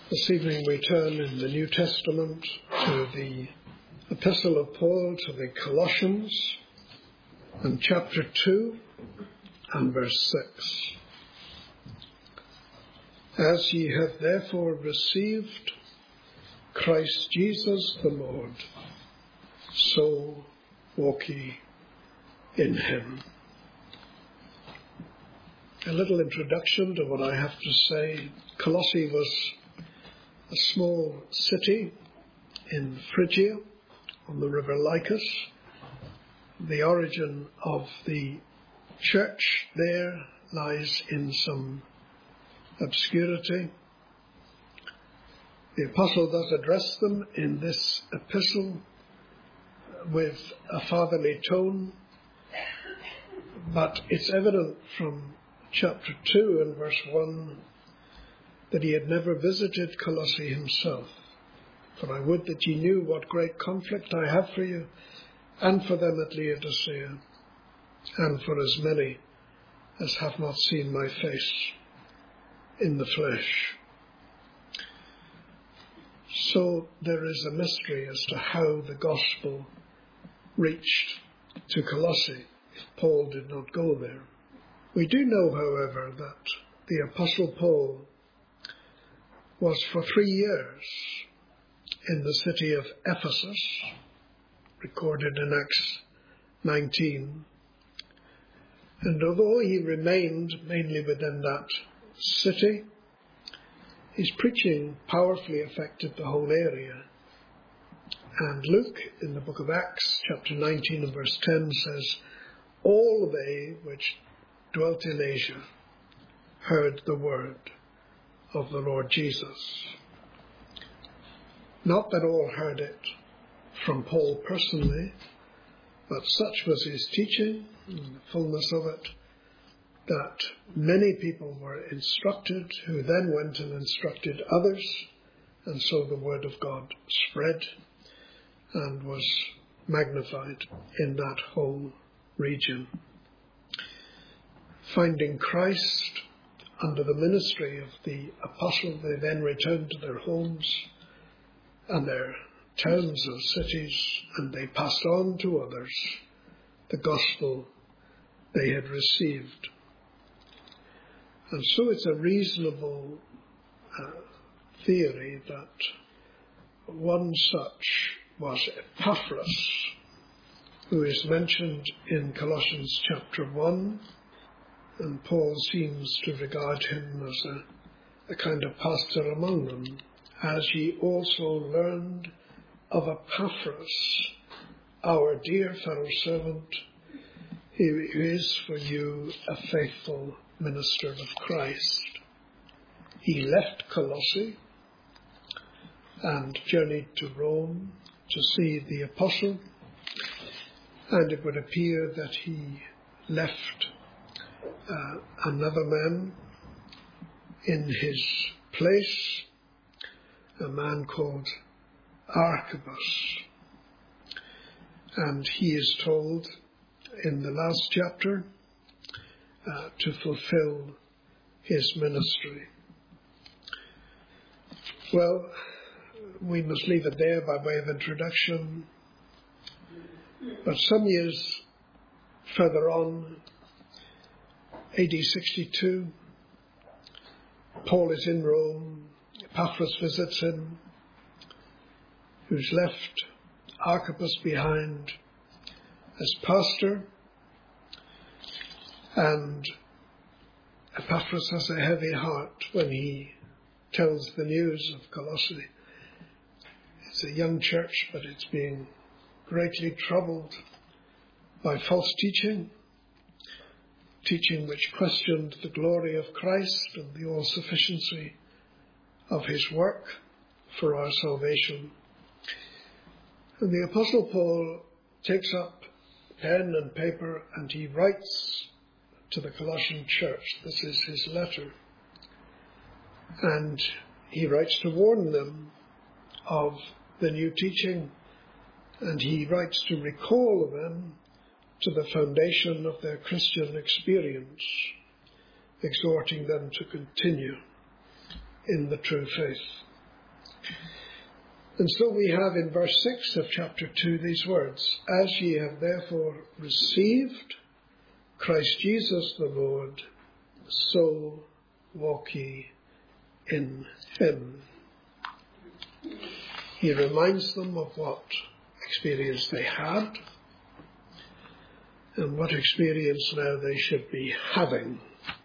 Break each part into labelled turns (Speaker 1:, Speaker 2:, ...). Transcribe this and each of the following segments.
Speaker 1: This evening we turn in the New Testament to the Epistle of Paul to the Colossians and chapter 2 and verse 6. As ye have therefore received Christ Jesus the Lord, so walk ye in him. A little introduction to what I have to say. Colossae was a small city in Phrygia on the river Lycus. The origin of the church there lies in some obscurity. The apostle does address them in this epistle with a fatherly tone, but it's evident from chapter 2 and verse 1 that he had never visited Colossae himself. For I would that ye knew what great conflict I have for you, and for them at Laodicea, and for as many as have not seen my face in the flesh. So there is a mystery as to how the gospel reached to Colossae if Paul did not go there. We do know, however, that the Apostle Paul was for 3 years in the city of Ephesus, recorded in Acts 19. And although he remained mainly within that city, his preaching powerfully affected the whole area. And Luke, in the book of Acts, chapter 19 and verse 10, says, all they which dwelt in Asia heard the word of the Lord Jesus. Not that all heard it from Paul personally, but such was his teaching and the fullness of it, that many people were instructed, who then went and instructed others, and so the word of God spread and was magnified in that whole region. Finding Christ under the ministry of the apostle, they then returned to their homes and their towns or cities, and they passed on to others the gospel they had received. And so it's a reasonable theory that one such was Epaphras, who is mentioned in Colossians chapter 1, and Paul seems to regard him as a kind of pastor among them. As ye also learned of Epaphras, our dear fellow servant, who is for you a faithful minister of Christ. He left Colossae and journeyed to Rome to see the apostle, and it would appear that he left another man in his place, a man called Archippus. And he is told in the last chapter to fulfill his ministry. Well, we must leave it there by way of introduction. But some years further on, AD 62, Paul is in Rome. Epaphras visits him, who's left Archippus behind as pastor. And Epaphras has a heavy heart when he tells the news of Colossae. It's a young church, but it's being greatly troubled by false teaching which questioned the glory of Christ and the all-sufficiency of his work for our salvation. And the Apostle Paul takes up pen and paper and he writes to the Colossian church. This is his letter. And he writes to warn them of the new teaching, and he writes to recall them to the foundation of their Christian experience, exhorting them to continue in the true faith. And so we have in verse 6 of chapter 2 these words, "As ye have therefore received Christ Jesus the Lord, so walk ye in him." He reminds them of what experience they had and what experience now they should be having.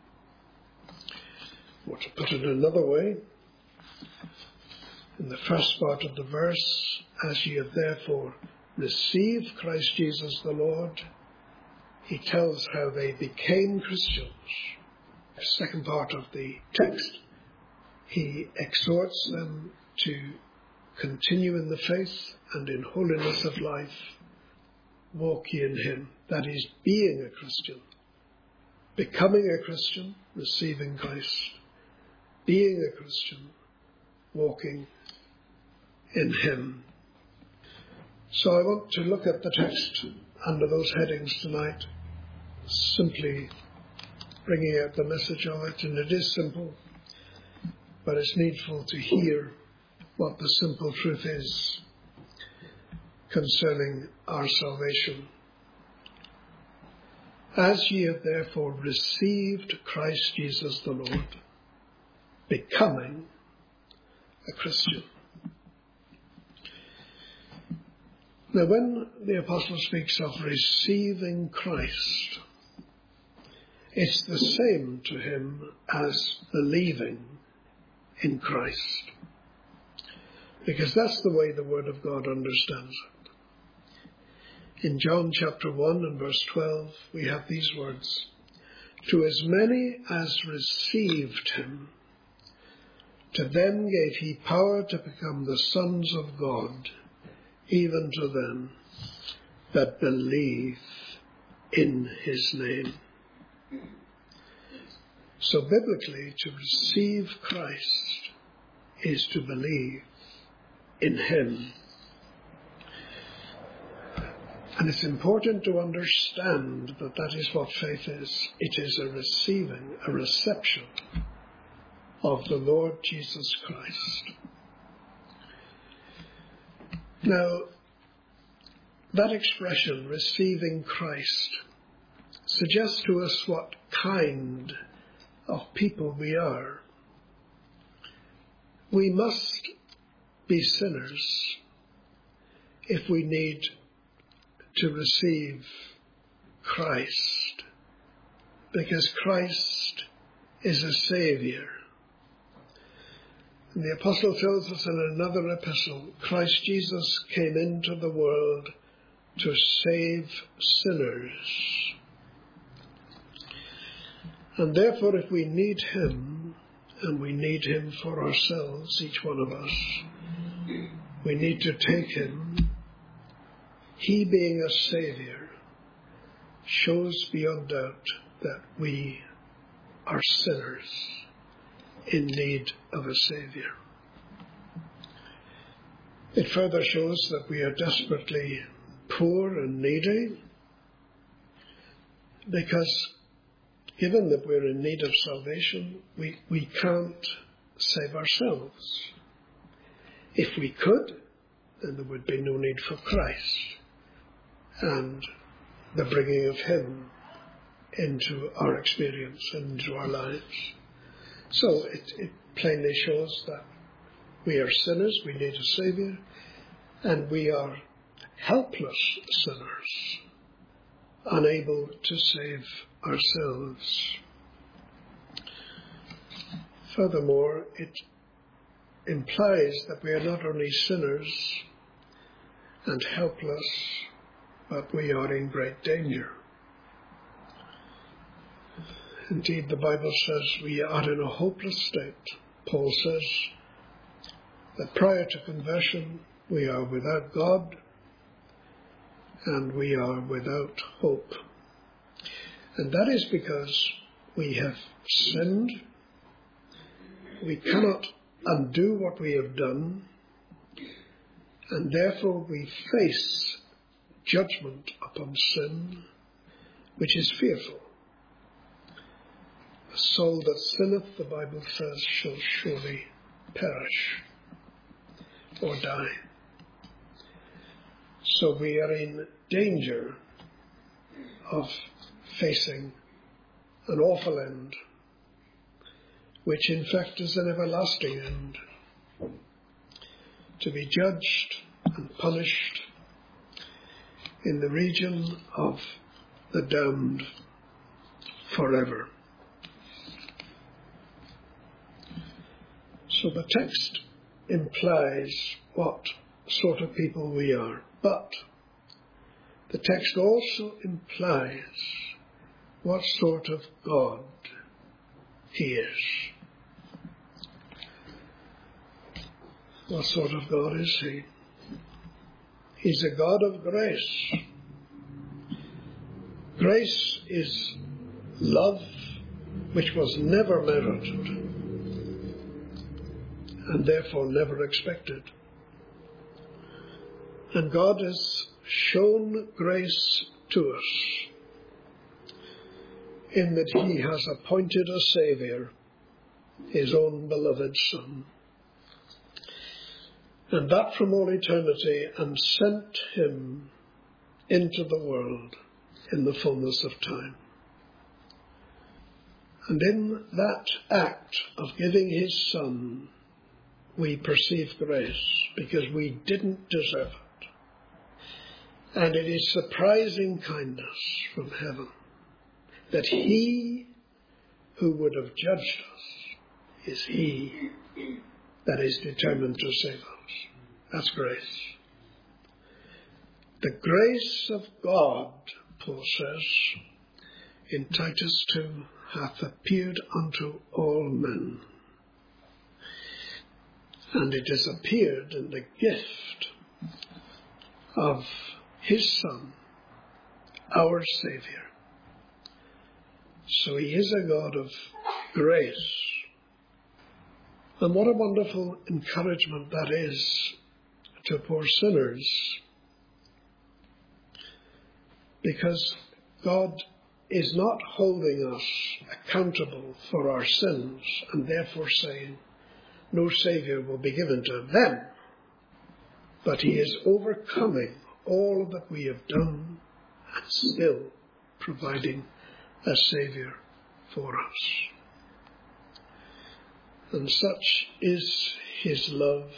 Speaker 1: Or to put it another way, in the first part of the verse, "As ye have therefore received Christ Jesus the Lord," he tells how they became Christians. The second part of the text, he exhorts them to continue in the faith and in holiness of life. Walk ye in him. That is, being a Christian, becoming a Christian, receiving Christ, being a Christian, walking in him. So I want to look at the text under those headings tonight, simply bringing out the message of it. And it is simple, but it's needful to hear what the simple truth is concerning our salvation. "As ye have therefore received Christ Jesus the Lord," becoming a Christian. Now, when the apostle speaks of receiving Christ, it's the same to him as believing in Christ, because that's the way the Word of God understands it. In John chapter 1 and verse 12, we have these words, "To as many as received him, to them gave he power to become the sons of God, even to them that believe in his name." So biblically, to receive Christ is to believe in him. And it's important to understand that that is what faith is. It is a receiving, a reception of the Lord Jesus Christ. Now, that expression, receiving Christ, suggests to us what kind of people we are. We must be sinners if we need to receive Christ, because Christ is a Saviour. And the apostle tells us in another epistle, Christ Jesus came into the world to save sinners. And therefore, if we need him, and we need him for ourselves, each one of us, we need to take him. He, being a Saviour, shows beyond doubt that we are sinners in need of a Saviour. It further shows that we are desperately poor and needy, because given that we're in need of salvation, we can't save ourselves. If we could, then there would be no need for Christ and the bringing of him into our experience and into our lives. So it plainly shows that we are sinners, we need a Saviour, and we are helpless sinners, unable to save ourselves. Furthermore, it implies that we are not only sinners and helpless, but we are in great danger. Indeed, the Bible says we are in a hopeless state. Paul says that prior to conversion, we are without God and we are without hope. And that is because we have sinned. We cannot undo what we have done, and therefore we face judgment upon sin, which is fearful. The soul that sinneth, the Bible says, shall surely perish. or die. So we are in danger of facing an awful end, which in fact is an everlasting end, to be judged and punished in the region of the damned forever. So the text implies what sort of people we are, but the text also implies what sort of God he is. What sort of God is he? He's a God of grace. Grace is love which was never merited and therefore never expected. And God has shown grace to us in that he has appointed a Saviour, his own beloved Son, and that from all eternity, and sent him into the world in the fullness of time. And in that act of giving his Son, we perceive grace because we didn't deserve it. And it is surprising kindness from heaven that he who would have judged us is he that is determined to save us. That's grace. The grace of God, Paul says in Titus 2, hath appeared unto all men. And it has appeared in the gift of his Son, our Saviour. So he is a God of grace. And what a wonderful encouragement that is to poor sinners, because God is not holding us accountable for our sins and therefore saying no Saviour will be given to them, but he is overcoming all that we have done and still providing a Saviour for us. And such is his love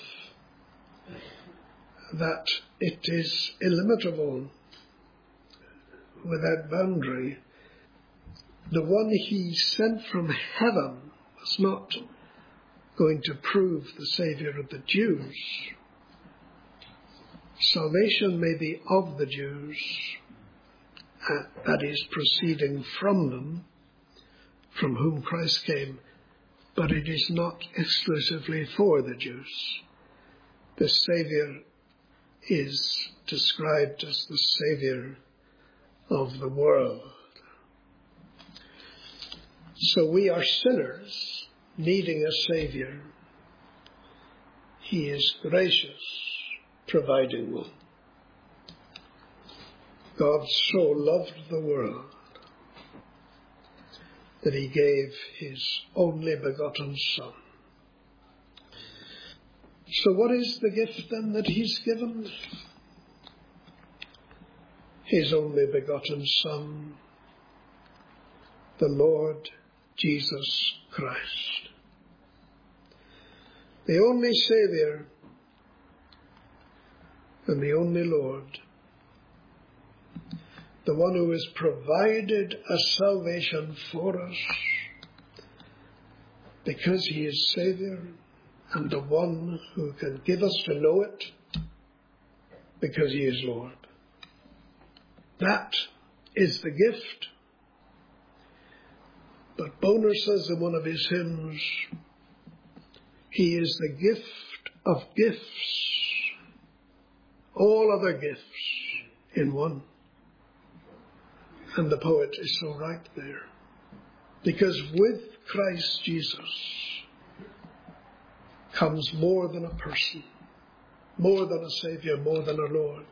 Speaker 1: that it is illimitable, without boundary. The one he sent from heaven was not going to prove the Saviour of the Jews. Salvation may be of the Jews, that is, proceeding from them, from whom Christ came, but it is not exclusively for the Jews. The Saviour is described as the Saviour of the world. So we are sinners needing a Saviour. He is gracious, providing one. God so loved the world that he gave his only begotten Son. So what is the gift then that he's given? His only begotten Son, the Lord Jesus Christ. The only Saviour and the only Lord. The one who has provided a salvation for us because he is Saviour, and the one who can give us to know it because he is Lord. That is the gift. But Bonar says in one of his hymns, he is the gift of gifts, all other gifts in one. And the poet is so right there. Because with Christ Jesus comes more than a person, more than a Saviour, more than a Lord.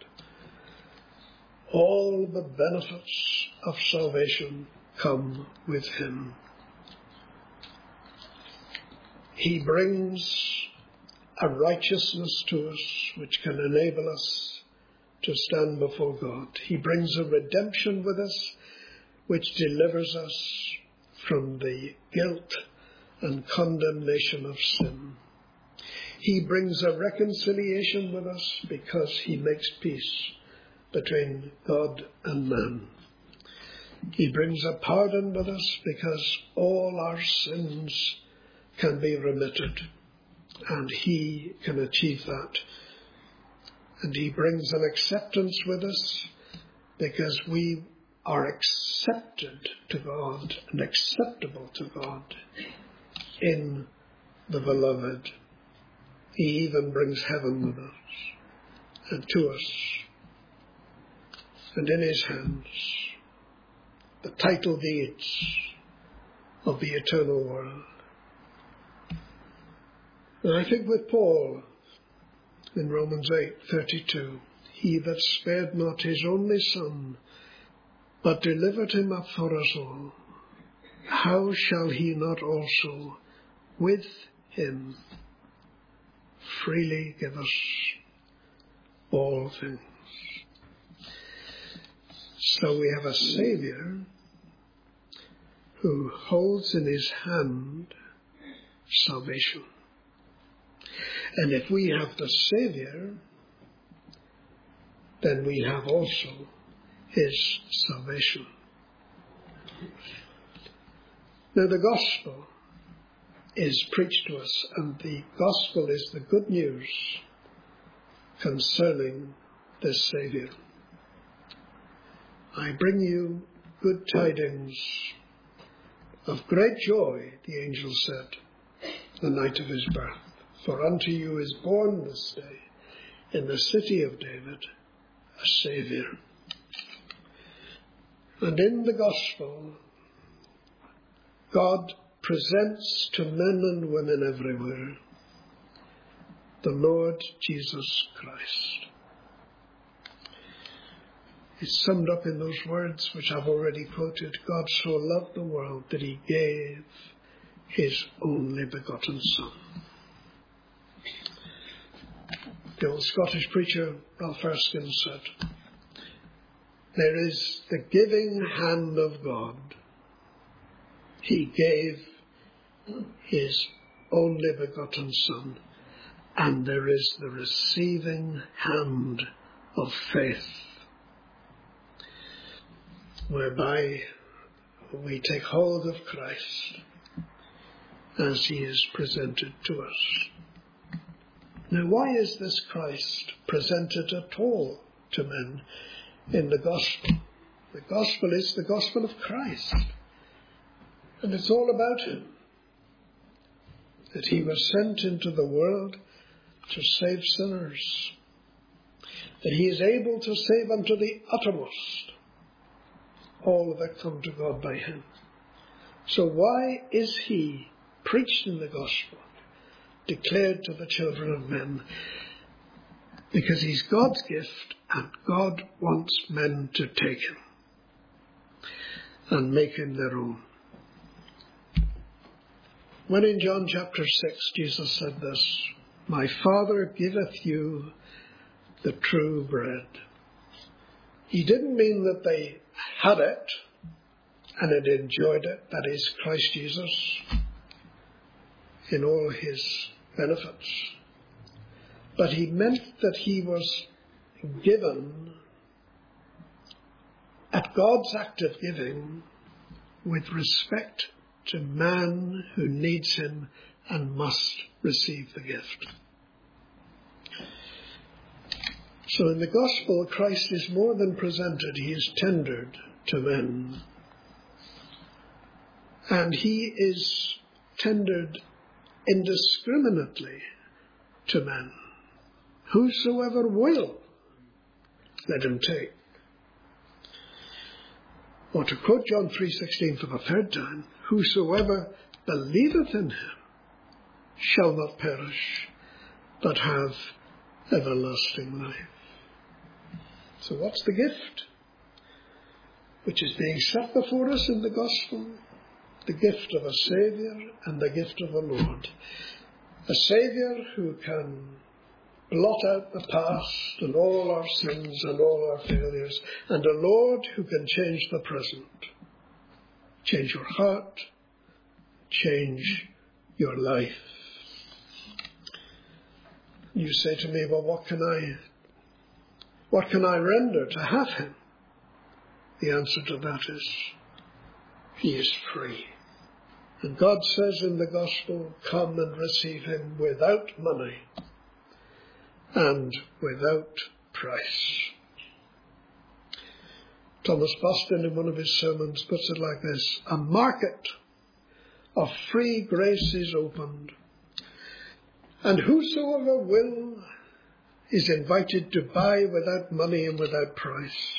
Speaker 1: All the benefits of salvation come with him. He brings a righteousness to us which can enable us to stand before God. He brings a redemption with us which delivers us from the guilt and condemnation of sin. He brings a reconciliation with us because he makes peace between God and man. He brings a pardon with us because all our sins can be remitted, and he can achieve that. And he brings an acceptance with us because we are accepted to God and acceptable to God in the beloved. He even brings heaven with us and to us, and in his hands the title deeds of the eternal world. And I think with Paul in Romans 8:32, he that spared not his only Son, but delivered him up for us all, how shall he not also with him freely give us all things? So we have a Saviour who holds in his hand salvation. And if we have the Saviour, then we have also his salvation. Now the gospel is preached to us, and the gospel is the good news concerning this Saviour. I bring you good tidings of great joy, the angel said, the night of his birth. For unto you is born this day in the city of David a Saviour. And in the gospel, God presents to men and women everywhere the Lord Jesus Christ. It's summed up in those words which I've already quoted. God so loved the world that he gave his only begotten Son. The old Scottish preacher, Ralph Erskine, said, there is the giving hand of God. He gave his only begotten Son, and there is the receiving hand of faith, whereby we take hold of Christ as he is presented to us. Now, why is this Christ presented at all to men in the gospel? The gospel is the gospel of Christ, and it's all about him, that he was sent into the world to save sinners, that he is able to save unto the uttermost all that come to God by him. So why is he preached in the gospel, declared to the children of men? Because he's God's gift, and God wants men to take him and make him their own. When in John chapter 6 Jesus said this, my Father giveth you the true bread, he didn't mean that they had it and had enjoyed it, that is Christ Jesus in all his benefits. But he meant that he was given at God's act of giving with respect to man who needs him and must receive the gift. So in the gospel, Christ is more than presented, he is tendered to men. And he is tendered indiscriminately to men. Whosoever will, let him take. Or to quote John 3:16 for the third time, whosoever believeth in him shall not perish, but have everlasting life. So what's the gift which is being set before us in the gospel? The gift of a Saviour and the gift of the Lord. A Saviour who can blot out the past and all our sins and all our failures, and a Lord who can change the present. Change your heart, change your life. You say to me, well, what can I render to have him? The answer to that is, he is free. And God says in the gospel, come and receive him without money and without price. Thomas Boston, in one of his sermons, puts it like this: a market of free grace is opened, and whosoever will is invited to buy without money and without price.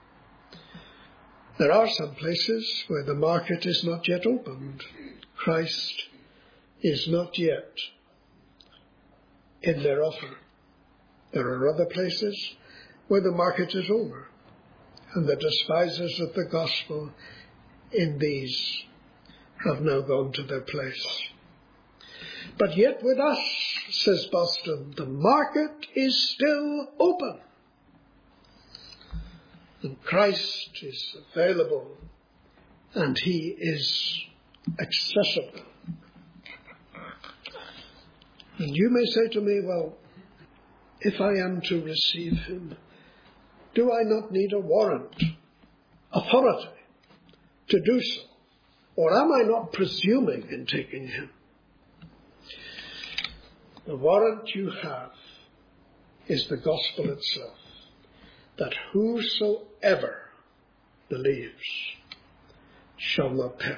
Speaker 1: There are some places where the market is not yet opened. Christ is not yet in their offer. There are other places where the market is over, and the despisers of the gospel in these have now gone to their place. But yet with us, says Boston, the market is still open. And Christ is available, and he is accessible. And you may say to me, well, if I am to receive him, do I not need a warrant, authority to do so? Or am I not presuming in taking him? The warrant you have is the gospel itself, that whosoever believes shall not perish.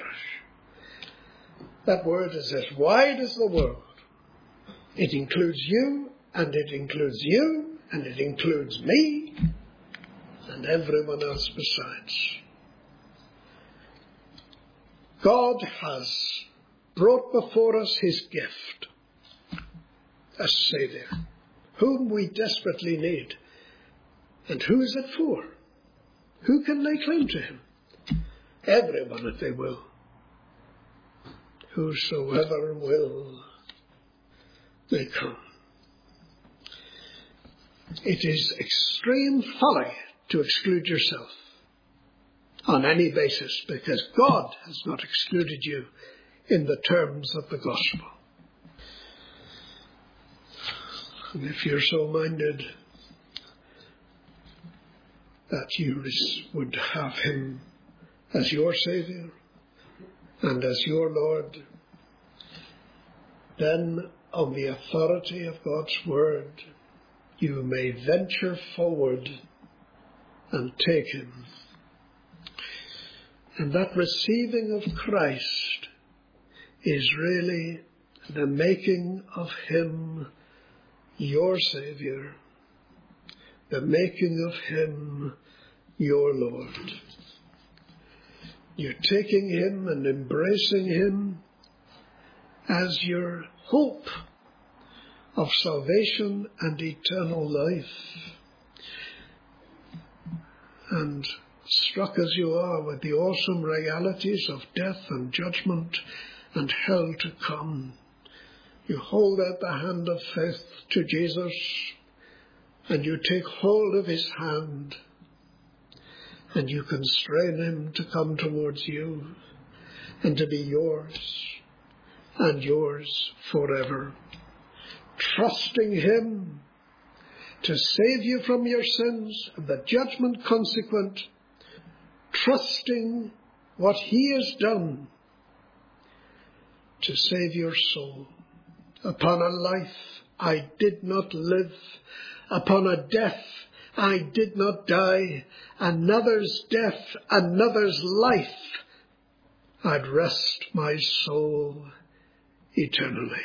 Speaker 1: That word is as wide as the world. It includes you, and it includes you, and it includes me, and everyone else besides. God has brought before us his gift, a Saviour, whom we desperately need. And who is it for? Who can lay claim to him? Everyone, if they will. Whosoever will, may come. It is extreme folly to exclude yourself on any basis, because God has not excluded you in the terms of the gospel. And if you're so minded that you would have him as your Saviour and as your Lord, then on the authority of God's word, you may venture forward and take him. And that receiving of Christ is really the making of him your Saviour, the making of him your Lord. You're taking him and embracing him as your hope of salvation and eternal life. And struck as you are with the awesome realities of death and judgment and hell to come, you hold out the hand of faith to Jesus, and you take hold of his hand, and you constrain him to come towards you and to be yours and yours forever, trusting him to save you from your sins and the judgment consequent, trusting what he has done to save your soul. Upon a life I did not live, upon a death I did not die, another's death, another's life, I'd rest my soul eternally.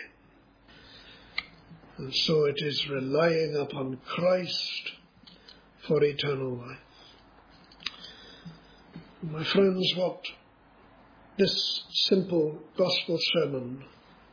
Speaker 1: And so it is relying upon Christ for eternal life. My friends, what this simple gospel sermon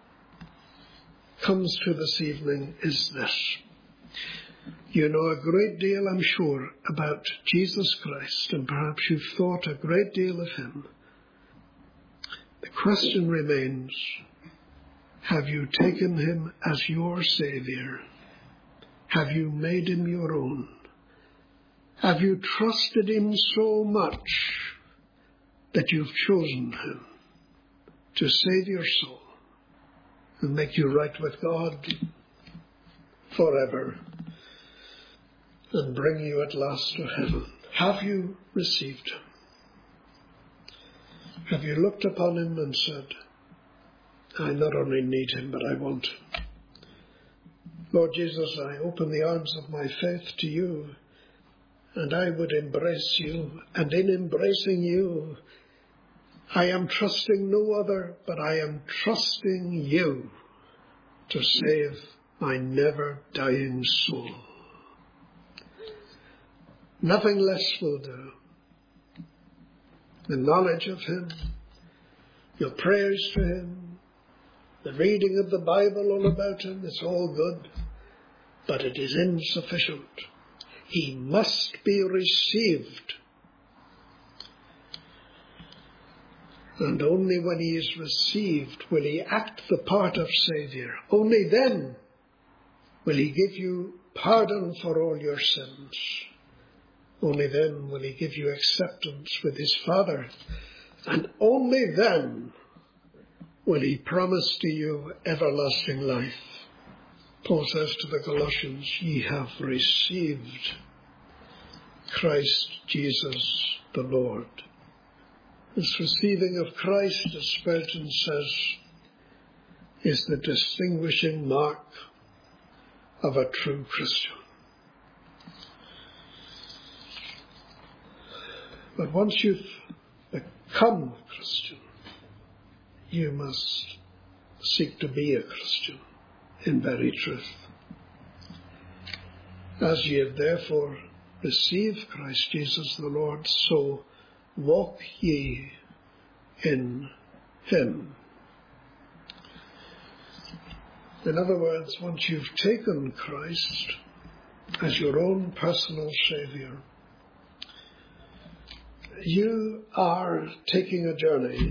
Speaker 1: comes to this evening is this. You know a great deal, I'm sure, about Jesus Christ, and perhaps you've thought a great deal of him. The question remains, Have you taken him as your Saviour? Have you made him your own? Have you trusted him so much that you've chosen him to save your soul and make you right with God forever and bring you at last to heaven? Have you received him? Have you looked upon him and said, I not only need him, but I want him? Lord Jesus, I open the arms of my faith to you, and I would embrace you, and in embracing you, I am trusting no other, but I am trusting you to save my never-dying soul. Nothing less will do. The knowledge of him, your prayers to him, the reading of the Bible all about him, it's all good, but it is insufficient. He must be received. And only when he is received will he act the part of Saviour. Only then will he give you pardon for all your sins. Only then will he give you acceptance with his Father. And only then will he promise to you everlasting life. Paul says to the Colossians, ye have received Christ Jesus the Lord. This receiving of Christ, as Spurgeon says, is the distinguishing mark of a true Christian. But once you've become a Christian, you must seek to be a Christian in very truth. As ye have therefore received Christ Jesus the Lord, so walk ye in him. In other words, once you've taken Christ as your own personal Saviour, you are taking a journey,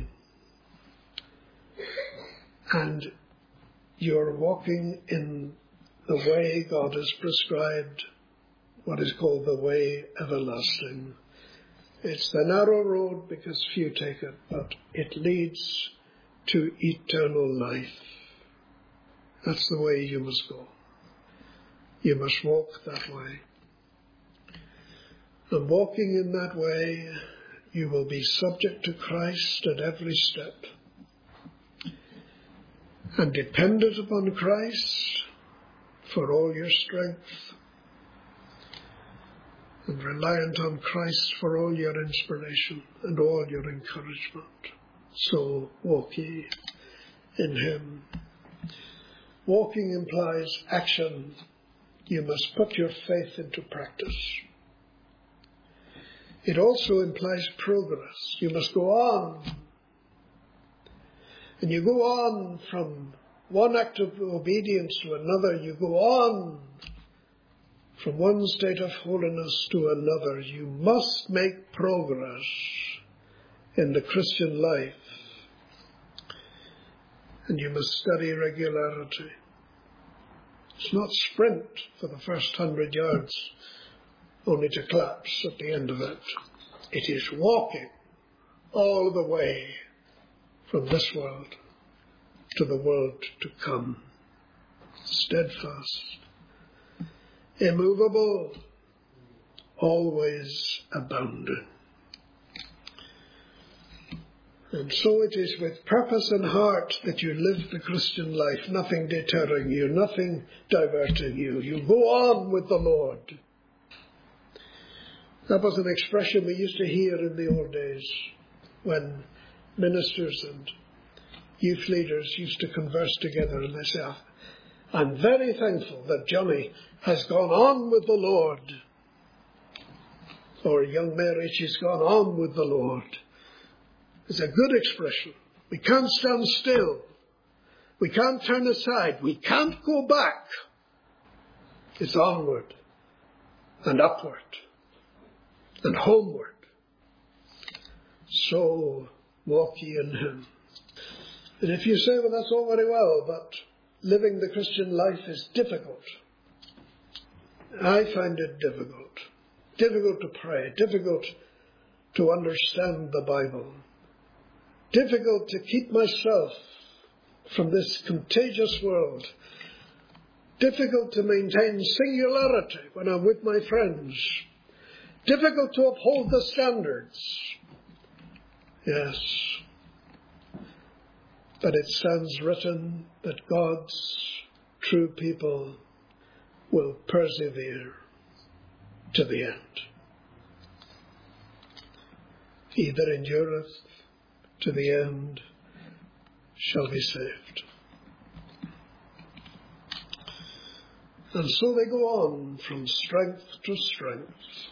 Speaker 1: and you're walking in the way God has prescribed, what is called the way everlasting. It's the narrow road because few take it, but it leads to eternal life. That's the way you must go. You must walk that way. And walking in that way, you will be subject to Christ at every step, and dependent upon Christ for all your strength, and reliant on Christ for all your inspiration and all your encouragement. So walk ye in him. Walking implies action. You must put your faith into practice. It also implies progress. You must go on. And you go on from one act of obedience to another. You go on from one state of holiness to another. You must make progress in the Christian life. And you must study regularity. It's not sprint for the first 100 yards, only to collapse at the end of it. It is walking all the way from this world to the world to come. Steadfast, immovable, always abounding. And so it is with purpose and heart that you live the Christian life, nothing deterring you, nothing diverting you. You go on with the Lord. That was an expression we used to hear in the old days when ministers and youth leaders used to converse together, and they say, I'm very thankful that Johnny has gone on with the Lord. Or young Mary, she's gone on with the Lord. It's a good expression. We can't stand still. We can't turn aside. We can't go back. It's onward and upward and homeward. So walk ye in him. And if you say, well, that's all very well, but living the Christian life is difficult. I find it difficult. Difficult to pray. Difficult to understand the Bible. Difficult to keep myself from this contagious world. Difficult to maintain singularity when I'm with my friends. Difficult to uphold the standards. Yes. But it stands written that God's true people will persevere to the end. He that endureth to the end shall be saved. And so they go on from strength to strength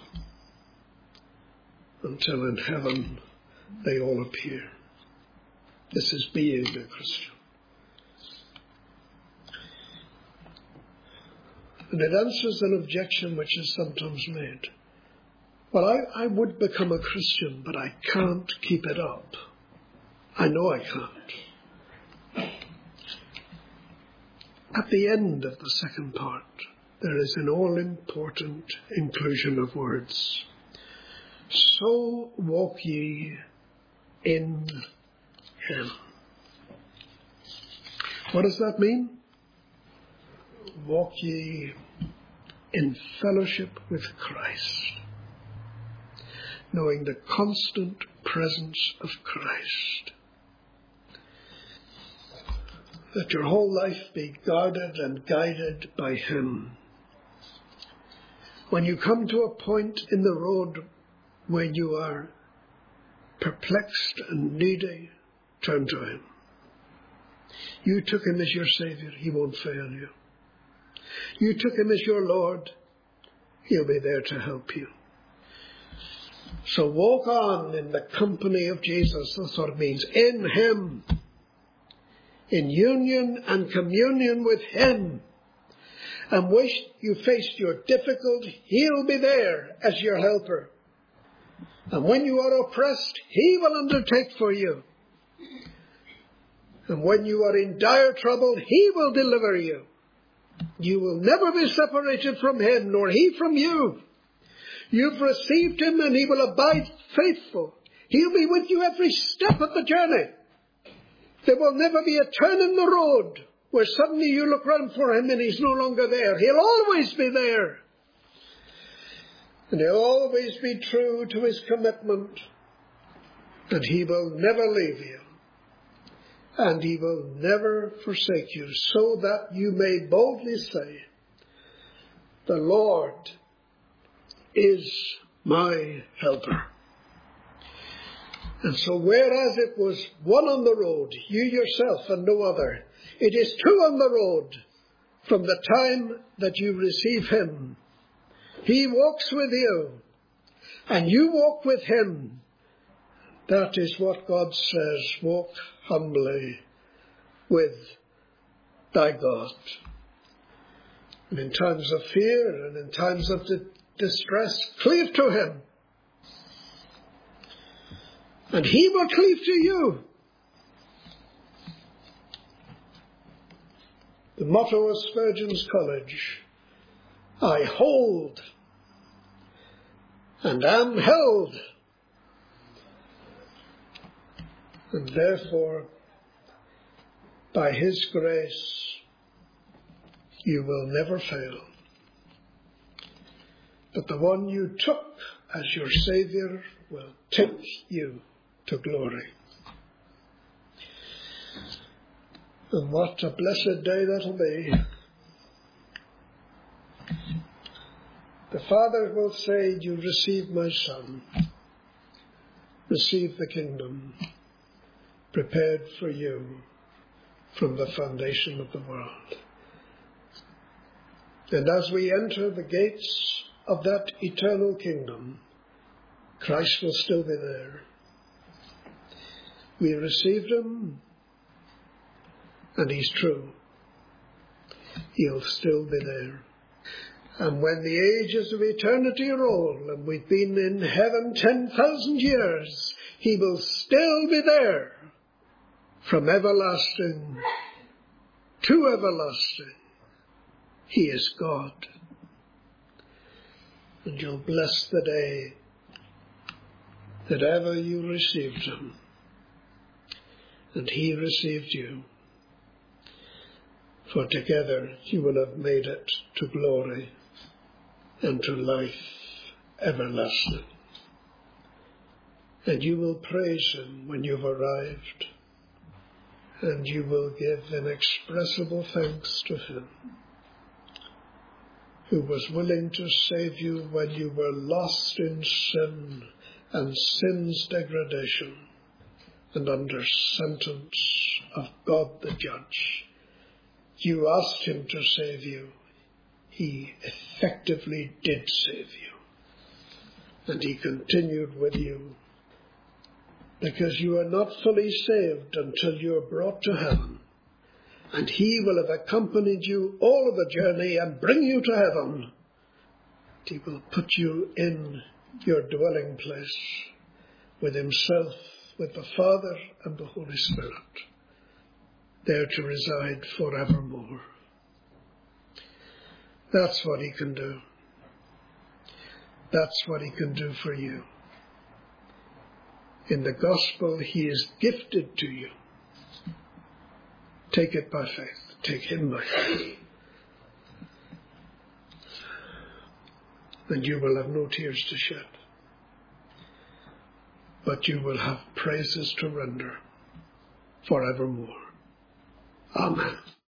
Speaker 1: until in heaven they all appear. This is being a Christian. And it answers an objection which is sometimes made. Well, I would become a Christian, but I can't keep it up. I know I can't. At the end of the second part, there is an all-important inclusion of words. So walk ye in Him. What does that mean? Walk ye in fellowship with Christ, knowing the constant presence of Christ. That your whole life be guarded and guided by Him. When you come to a point in the road where you are perplexed and needy, turn to Him. You took Him as your Saviour, He won't fail you. You took Him as your Lord, He'll be there to help you. So walk on in the company of Jesus. That's what it means. In Him. In union and communion with Him. And when you face your difficulty, He'll be there as your helper. And when you are oppressed, He will undertake for you. And when you are in dire trouble, He will deliver you. You will never be separated from Him, nor He from you. You've received Him, and He will abide faithful. He'll be with you every step of the journey. There will never be a turn in the road where suddenly you look round for Him and He's no longer there. He'll always be there. And He'll always be true to His commitment. And He will never leave you. And He will never forsake you, so that you may boldly say, the Lord is my helper. And so whereas it was one on the road, you yourself and no other, it is two on the road from the time that you receive Him. He walks with you, and you walk with Him. That is what God says, walk humbly with thy God. And in times of fear and in times of distress, cleave to Him. And He will cleave to you. The motto of Spurgeon's College, I hold and am held. And therefore, by His grace, you will never fail. But the one you took as your Saviour will take you to glory. And what a blessed day that'll be. The Father will say, you receive my Son. Receive the kingdom prepared for you from the foundation of the world. And as we enter the gates of that eternal kingdom, Christ will still be there. We received Him, and He's true. He'll still be there. And when the ages of eternity roll, and we've been in heaven 10,000 years, He will still be there from everlasting to everlasting. He is God. And you'll bless the day that ever you received him, and he received you. For together you will have made it to glory and to life everlasting. And you will praise him when you've arrived, and you will give inexpressible thanks to him, who was willing to save you when you were lost in sin and sin's degradation and under sentence of God the Judge. You asked him to save you. He effectively did save you. And he continued with you, because you are not fully saved until you are brought to heaven. And he will have accompanied you all of the journey and bring you to heaven. He will put you in your dwelling place with himself, with the Father and the Holy Spirit, there to reside forevermore. That's what he can do. That's what he can do for you. In the gospel, he is gifted to you. Take it by faith. Take him by faith. And you will have no tears to shed, but you will have praises to render forevermore. Amen.